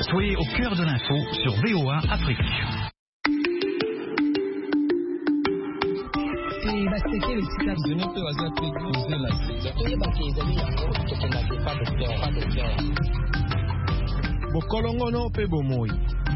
Soyez au cœur de l'info sur VOA Afrique. Bokolongono pe bomoi.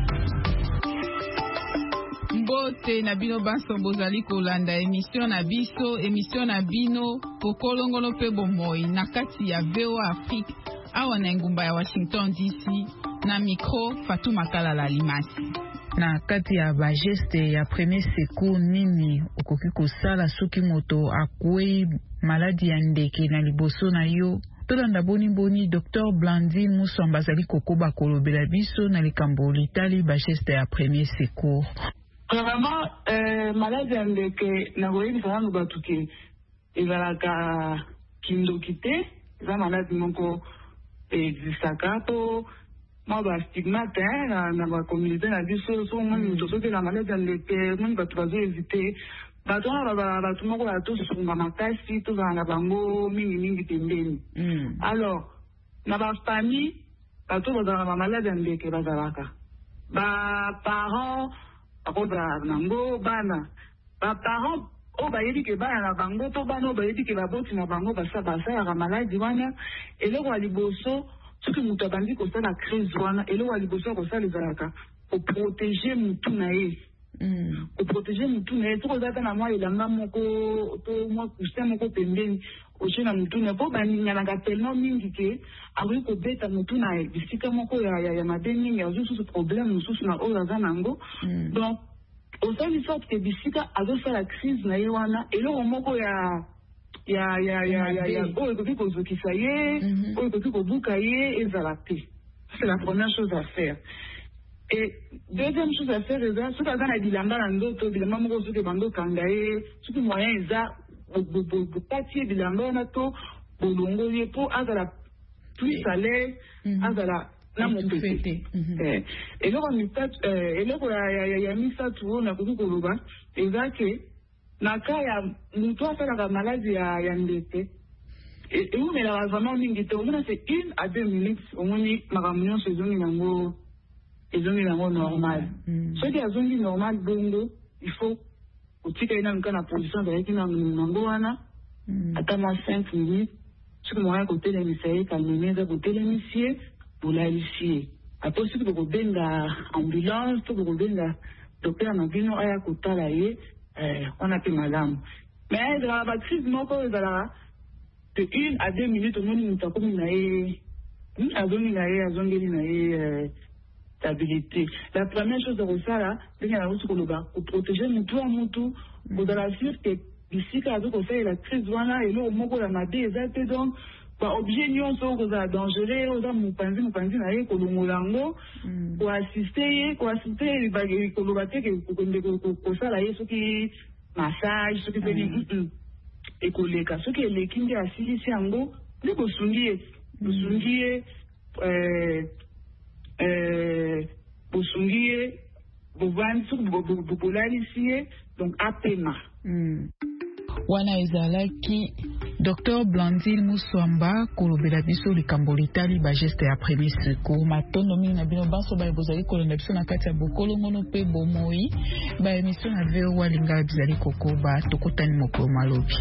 Mbote na bino baso bozali kolanda émission na bino Bokolongono pe bomoi na kati ya VOA Afrique awa na ngumba ya Washington DC na micro Fatou Makala Limasi. Na kati ya bageste ya premier secours nini okoki kosala soki moto akwei maladi ya ndeke na liboso na yo? Tolanda boni Dr Blandine Muswamba azali kokoba kolobela biso na likambo litali bageste ya premier secours. Vraiment, maladi ya ndeke na koyebisa nanu bato ke ezalaka kindoki te, eza maladi moko existaka po mwa bastigmate na bakomunité na biso so moni moto soki na maladi ya ndeke moni bato bazoevite bato wana bato moko ya tosunga makasi tozala na bango mingi pembeni. Alors na bafamille bato bazala na maladi ya ndeke bazalaka baparent akozala nango bana baparent oyo bayebi ke bana na bango to bana oyo bayebi ke baboti na bango basalaka maladi wana. Eloko ya liboso soki moto abandi kosala crise wana eloko ya liboso ya kosala ezalaka koprotege mutu na ye. Koprotege mutu na ye soki ozalaka na mwa elanga moko to mwa cousin moko pembeni otie na mutu na ye po baninganaka tellement mingi ke akoki kobeta mutu na ye bisika moko ya mabe mingi azwi susu problème mosusu na oyo aza nango. Donc osali sorte ke bisika azosala crise na ye wana eloko moko ya oyo ekoki kozokisa ye oyo ekoki kobuka ye ezala te. C'est la première chose à faire. Et deuxième chose à faire eza soki aza na bilamba na ndoto bilamba moko soki bandokanga ye soki moyen eza bopati ye bilamba wana to bolongoli ye po azala plus à l'aise azala na mopete. Eloko ya misatu oyo nakoki koloba eza ke na ka ya moto asalaka maladi ya ndeke eumelaka vraiment mingi te omona c'est 1 à 2 minutes omoni makambo nyonso ezongi nango normal. Soki azongi normal bongo il faut otika ye nanuka na position azalaki nango wana ata mwa 5 minutes soki moya kotelemisa ye kalmemi eza kotelemisi ye bolalisi ye apo soki bokobenga ambulance to bokobenga docteur na bino aya kotala ye wana pe malamu. Mais ezalaka bacrise moko ezalaka de 1 à 2 minutes omoni moto akomi na ye azongeli na ye stabilité. La première chose ya kosala ndenge na kusi koloba koprotege mutu ya mutu kozala sur ke bisika azo kosalela crise wana eloko moko ya mabe eza te. Donc baobjet nyonso oyo kozala dangereux oza mopanzi na ye kolongola yango koasiste ye koloba te kokende kosala ye soki massage soki peni ekoleka soki eleki nde asilisi yango nde bosungi ye bovandi soki bolalisi ye donc apema. Wana ezalaki Dr Blandine Muswamba kolobela biso likambo litali bageste ya premier secours. Matondo mingi na bino baso baye bozali kolonda biso na kati ya Bokolongono pe bomoi ba émission na VOA Lingala bizali kokoba tokotani moko malobi.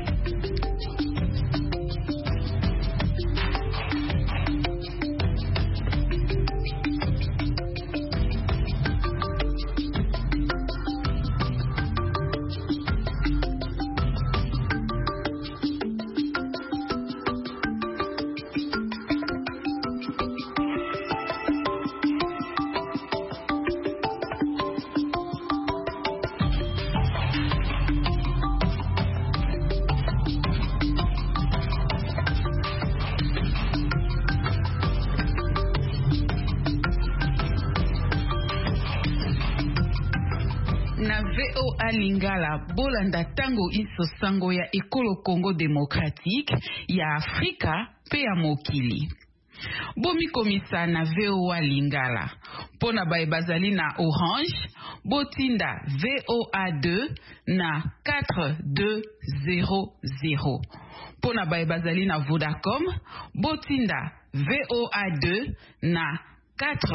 Na VOA Lingala bolanda tango iso sango ya ekolo Congo démocratique ya Afrika pe ya mokili. Bomi komisa na VOA Lingala pona bae bazali na Orange botinda VOA2 na 4200. Pona bae bazali na Vodacom botinda VOA2 na 4